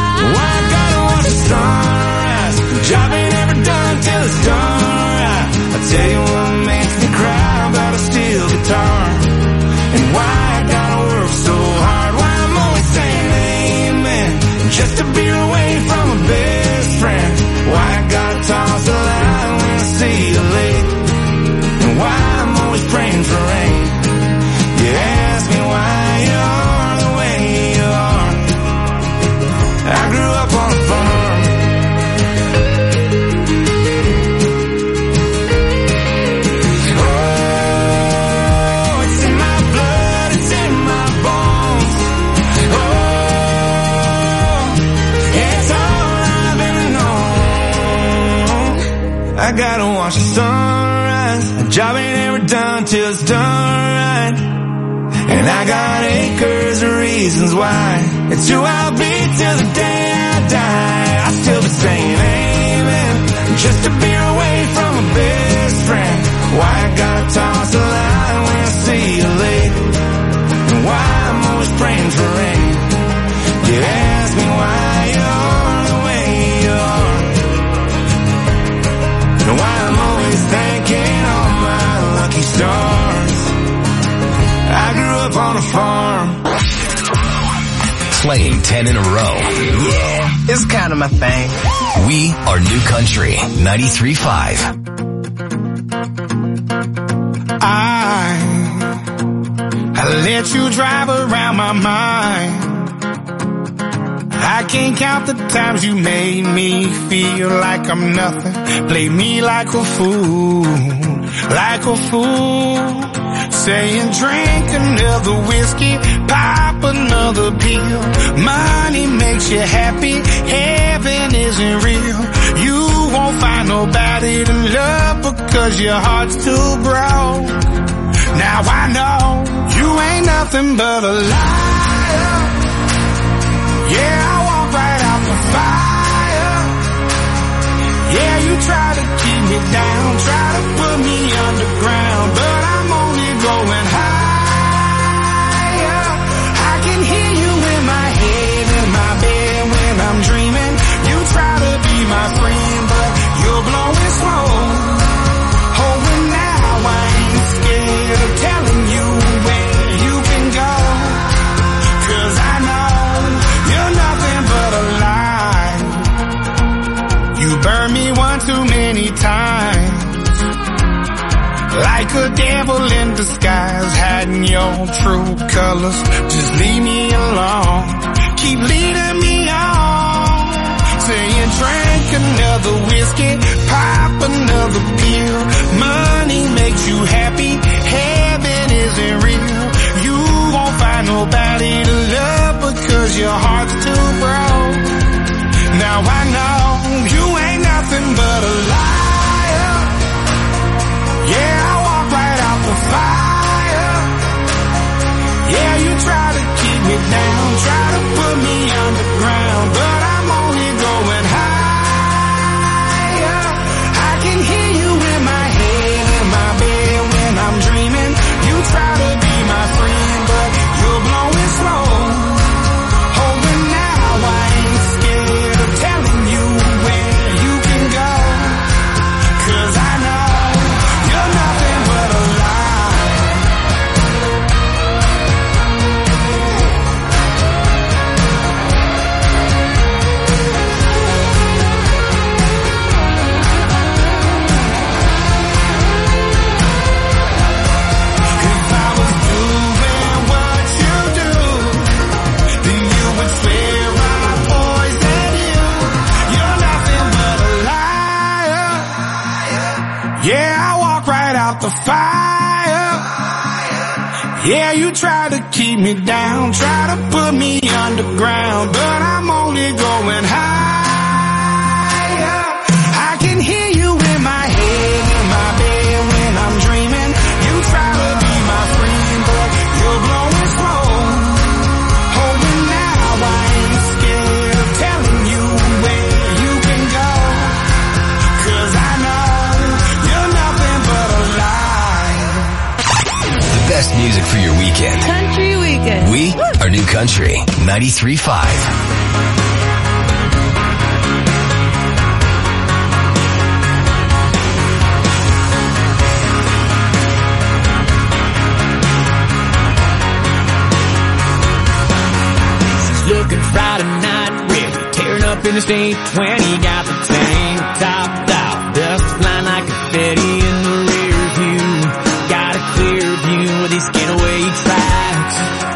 Sunrise, job ain't ever done till it's done right. I'll tell you what makes me cry about a steel guitar. And why I gotta work so hard. Why I'm always saying amen just to be away from a best friend. Why I gotta toss the line when I see you late. And why I'm always praying for rain. You ask me why you are the way you are. I grew up on a farm. I gotta watch the sunrise. A job ain't ever done till it's done right. And I got acres of reasons why. It's who I'll be till the day I die. I'll still be saying amen just to be away from a best friend. Why I gotta toss the line when I see you late. And why I'm always praying for rain. You ask me why you're the way you are. And why I'm always thanking all my lucky stars. I grew up on a farm. Playing 10 in a row. Yeah, it's kind of my thing. We are New Country 93.5. I let you drive around my mind. I can't count the times you made me feel like I'm nothing. Play me like a fool, like a fool. Saying drink another whiskey, pop another pill. Money makes you happy, heaven isn't real. You won't find nobody to love because your heart's too broke. Now I know you ain't nothing but a liar. Yeah, I walk right out the fire. Yeah, you try to keep me down, try to put me underground, but I'm only going higher. I can hear you in my head, in my bed when I'm dreaming. You try to be my friend, but you're blowing smoke. Oh, and now I ain't like a devil in disguise, hiding your true colors. Just leave me alone. Keep leading me on. Saying drink another whiskey, pop another pill. Money makes you happy, heaven isn't real. You won't find nobody to love because your heart's too broke. Now I know you ain't nothing but a liar. Yeah, I walk right out the fire. Yeah, you try to keep me down, try to put me underground, but I'm only going higher. I can hear you in my head, in my bed when I'm dreaming. You try to be my friend, but you're blowing slow. Oh, but now I ain't scared of telling you where you can go, 'cause I know you're nothing but a lie. If I was doing what you do, then you would swear I poisoned you. You're nothing but a liar. Yeah, I walk right out the fire. Yeah, you try to keep me down, try to put me underground, but I'm only going higher. I can hear you in my head, in my bed when I'm dreaming. You try to be my friend, but you're blowing slow. Oh, but now I ain't scared of telling you where you can go, 'cause I know you're nothing but a lie. The best music for your weekend. Country weekend. We are New Country 93.5. Looking Friday night, really tearing up Interstate 20. Got the tank topped off, dust flying like confetti in the rear view. Got a clear view of these getaway tracks.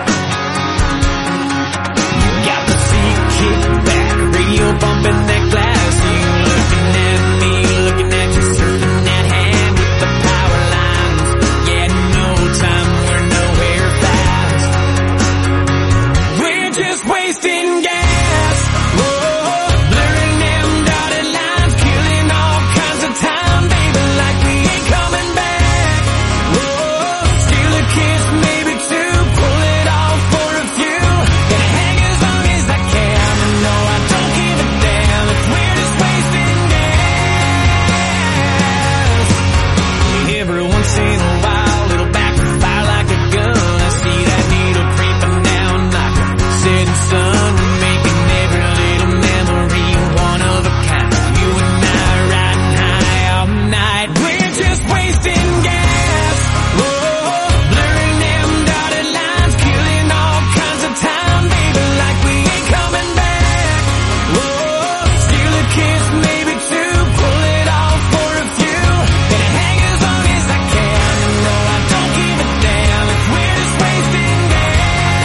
You got the seat kicked back, radio bumping that glass. You looking at me, looking at you, surfing that hand with the power lines. Yeah, no time, we're nowhere fast. We're just wasting gas. Whoa, blurring them dotted lines, killing all kinds of time, baby, like we ain't coming back. Whoa, steal a kiss, maybe two, pull it off for a few. Gonna hang as long as I can, and no, I don't give a damn if we're just wasting gas. Every once in a while, it'll backfire like a gun. I see that needle creeping down like a setting sun, making every little memory one of a kind. You and I riding high all night. We're just wasting gas. Whoa, blurring them dotted lines, killing all kinds of time, baby, like we ain't coming back. Whoa, steal a kiss, maybe two, pull it off for a few. Gonna hang as long as I can, and no, I don't give a damn if we're just wasting gas.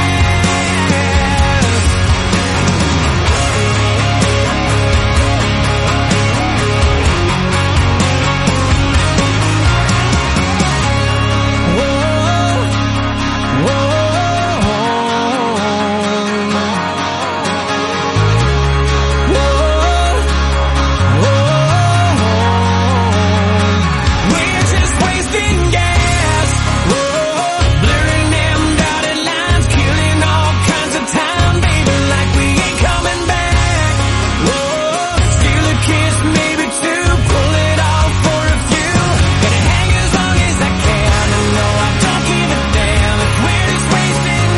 We're just wasting gas. Whoa, blurring them dotted lines, killing all kinds of time, baby, like we ain't coming back. Whoa, steal a kiss, maybe two, pull it off for a few. Gonna hang as long as I can, and no, I don't give a damn if we're just wasting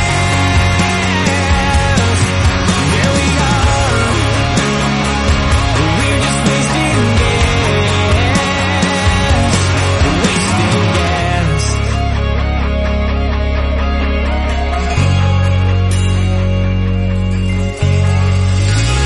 gas. There we are. We're just wasting gas. Wasting gas.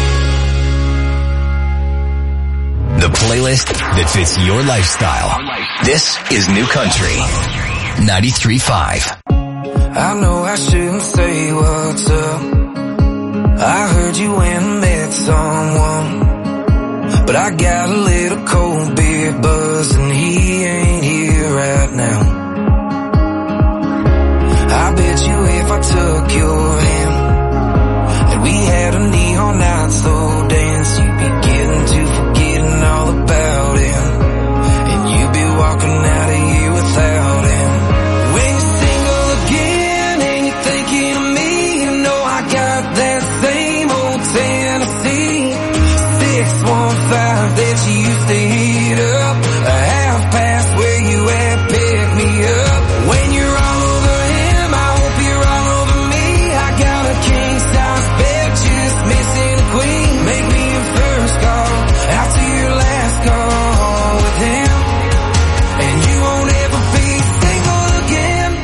The playlist that fits your lifestyle. This is New Country 93.5. I know I shouldn't say what's up. I heard you went and met someone, but I got a little cold beer buzz and he ain't here right now. I bet you if I took your hand and we had a neon night slow dance, you'd be getting to forgetting all about him, and you'd be walking out of here without him. When you're single again and you're thinking of me, you know I got that same old Tennessee 615 that you used to hit up, a half past where you at, pick me up. When you're all over him, I hope you're all over me. I got a king size bed, just missing a queen. Make me your first call after your last call with him, and you won't ever be single again.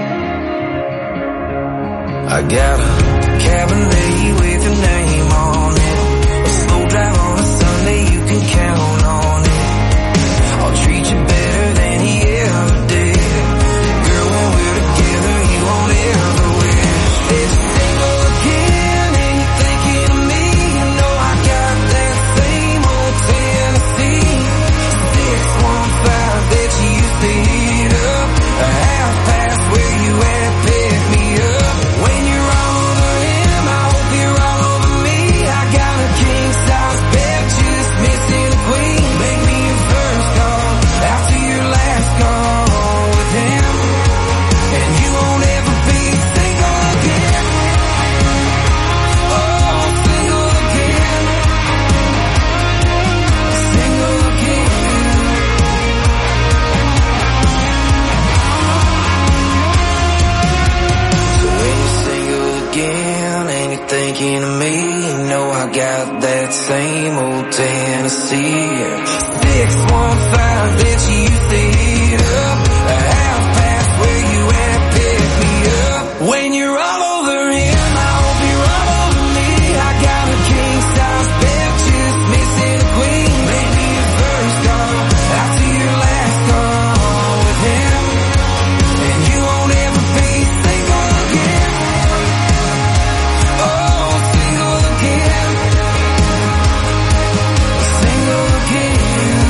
I got a Cabernet with your name on it, a slow drive on a Sunday, you can count on it. I'll treat you better than he ever did. Girl, when we're together, you won't ever wish. If you're single again and you're thinking of me, you know I got that same old Tennessee 615 that you used to hit up, a half past where you at, pick me up. When you're all over him, I hope you're all over me. I got a king size bed, just missing a queen. Make me your first call after your last call with him, and you won't ever be single again. Oh, single again. Single again. So when you're single again and you're thinking of me, you know I got that same old Tennessee 615 that you used to hit up, a half past where you at, pick me up. When you're all over him, I hope you're all over me. I got a king size bed, just missing a queen. Make me your first call after your last call with him, and you won't ever be single again. Oh, single again. Single again.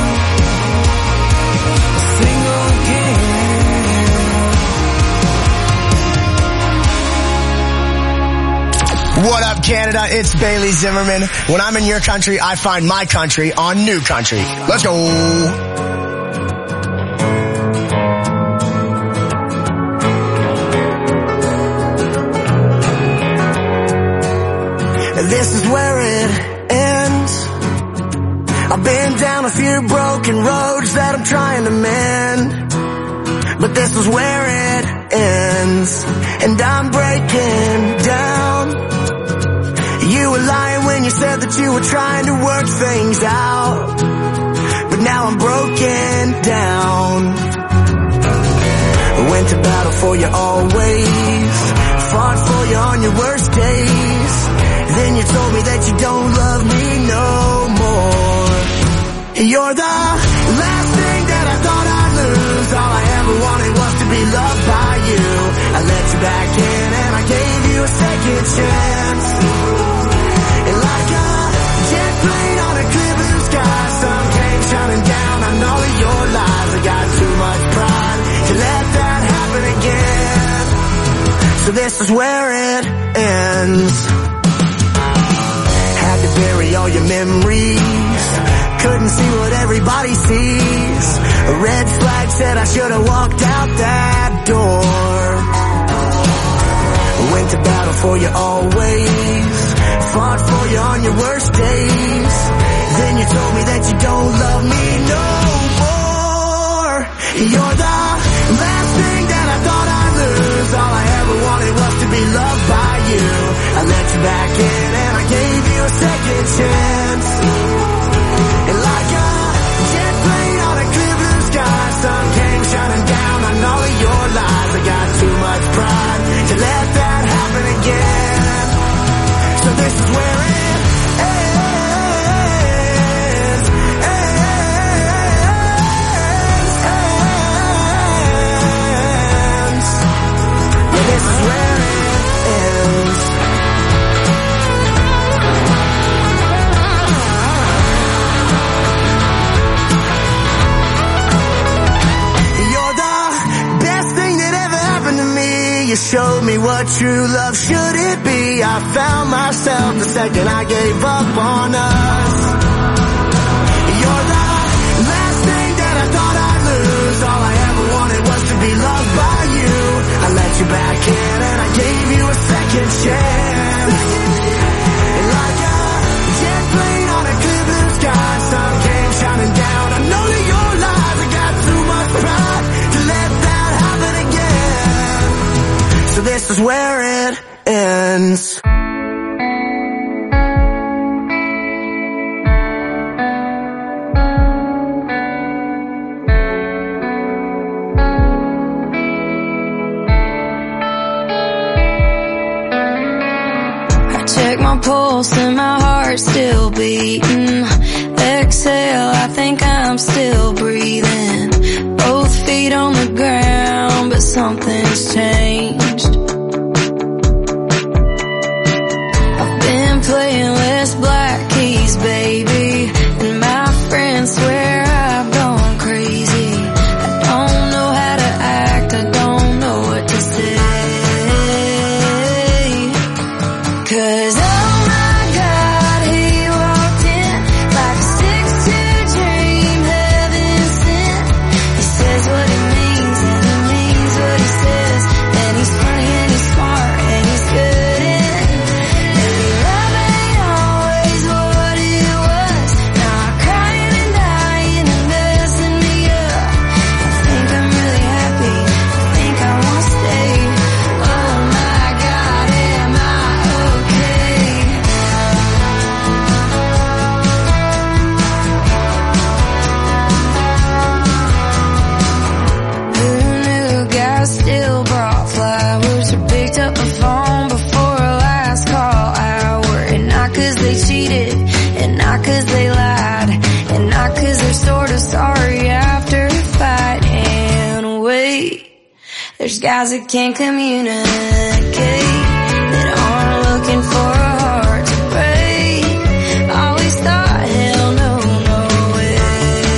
Single again. What up, Canada? It's Bailey Zimmerman. When I'm in your country, I find my country on New Country. Let's go. This is where it ends. I've been down a few broken roads that I'm trying to mend, but this is where it ends, and I'm breaking down. You were lying when you said that you were trying to work things out, but now I'm broken down. Went to battle for you always, fought for you on your worst days. Then you told me that you don't love me no more. You're the last thing that I thought I'd lose. All I ever wanted was to be loved by you. I let you back in and I gave you a second chance. And like a jet plane on a clear blue sky, sun came shining down on all of your lies. I got too much pride to let that happen again. So this is where it ends. Had to bury all your memories, couldn't see what everybody sees. A red flag said I should have walked out that door. Went to battle for you always, fought for you on your worst days. Then you told me that you don't love me no more. You're the last thing that I thought I'd lose. All I ever wanted was to be loved by you. I let you back in and I gave you a second chance. And like a jet plane on a clear blue sky, sun came shining down on all of your lies. I got too much pride to let that happen again. So this is where it ends. you showed me what true love should it be. I found myself the second I gave up on us. You're the last thing that I thought I'd lose. All I ever wanted was to be loved by you. I let you back in and I gave you a second chance. And like a jet plane on a clear blue sky, sun came shining down. I know that your lies, I got too much pride to let that happen again. So this is where it ends. Check my pulse and my heart's still beating. Exhale, I think I'm still breathing. Both feet on the ground, but something's changed. I've been playing less black keys, baby, and my friends swear I've gone crazy. I don't know how to act, I don't know what to say. 'Cause oh my God, he walked in like a 6'2" dream, heaven sent. He says what he means and he means what he says. And he's funny and he's smart and he's good in. Maybe love ain't always what it was. Now I'm crying and dying and messing me up. I think I'm really happy, I think I won't stay. Oh my God, am I okay? Who knew guys still brought flowers or picked up the phone before a last call hour? And not 'cause they cheated, and not 'cause they lied, and not 'cause they're sort of sorry after a fight. And wait, there's guys that can't communicate, that aren't looking for a heart to break. Always thought, hell no, no way.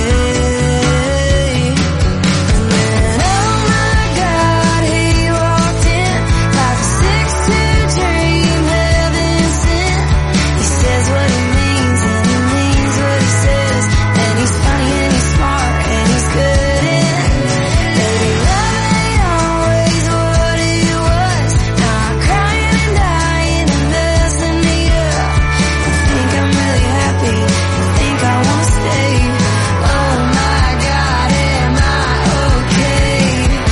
And then, oh my God, he walked in like a 6'2" dream, heaven sent. He says what he means and he means what he says. And he's funny and he's smart and he's good in. Maybe love ain't always what it was. Now I'm crying and dying and messing me up. I think I'm really happy, I think I won't stay. Oh my God, am I okay?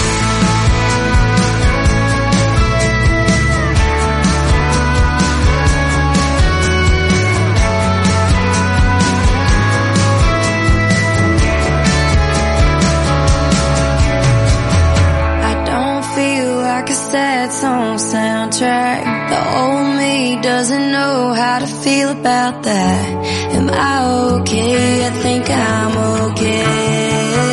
I don't feel like a sad song soundtrack. The old me doesn't know how to feel about that. Am I okay? I think I'm okay.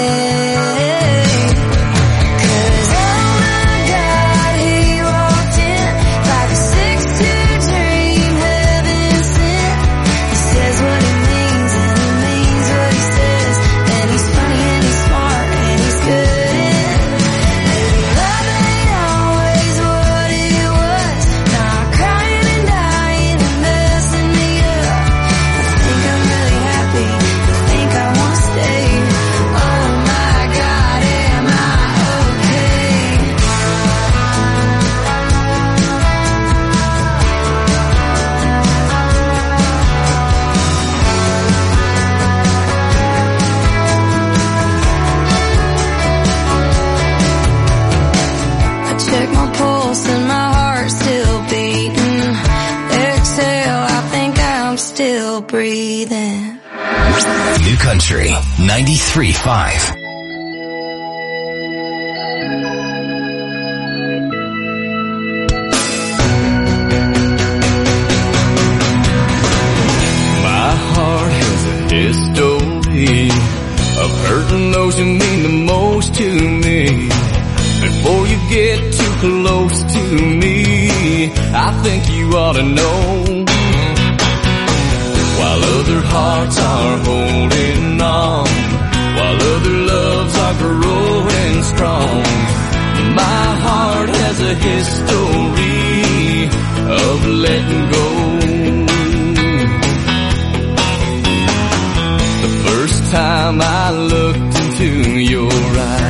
'Cause oh my God, he walked in like a 6'2" dream, heaven sent. He says what he means and he means what he says. And he's funny and he's smart and he's good in. Maybe love ain't always what it was. Now I'm crying and dying and messing me up. I think I'm really happy, I think I won't stay. Oh my God, am I okay? I check my pulse and my heart's still beating. Exhale, I think I'm still breathing. New Country 93.5. My heart has a history of hurting those who mean the most to me. Before you get too close to me, I think you ought to know. While other hearts are holding on, while other loves are growing strong, my heart has a history of letting go. The first time I looked into your eyes,